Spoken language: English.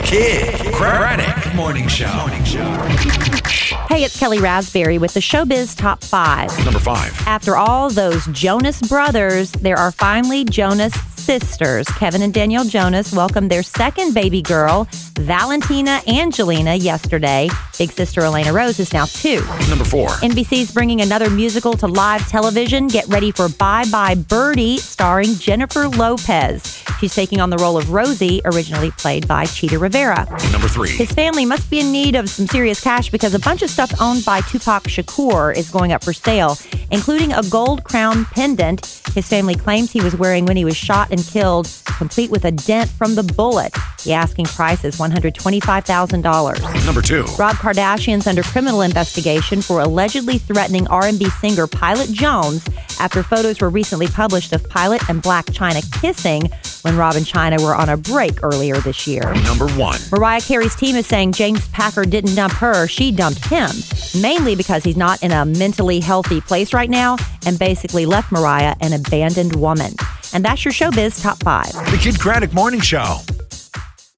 Kid Craddock Morning Show. Hey, it's Kelly Raspberry with the Showbiz Top 5. Number 5. After all those Jonas brothers, there are finally Jonas sisters. Kevin and Danielle Jonas welcomed their second baby girl, Valentina Angelina, yesterday. Big sister Elena Rose is now 2. Number 4. NBC's bringing another musical to live television. Get ready for Bye Bye Birdie, starring Jennifer Lopez. She's taking on the role of Rosie, originally played by Cheetah Rivera. Number 3. His family must be in need of some serious cash because a bunch of stuff owned by Tupac Shakur is going up for sale, including a gold crown pendant his family claims he was wearing when he was shot and killed, complete with a dent from the bullet. The asking price is $125,000. Number 2. Rob Kardashian's under criminal investigation for allegedly threatening R&B singer Pilot Jones after photos were recently published of Pilot and Blac Chyna kissing when Rob and Chyna were on a break earlier this year. Number 1. Mariah Carey's team is saying James Packer didn't dump her, she dumped him, mainly because he's not in a mentally healthy place right now and basically left Mariah an abandoned woman. And that's your Showbiz Top 5. The Kid Craddock Morning Show.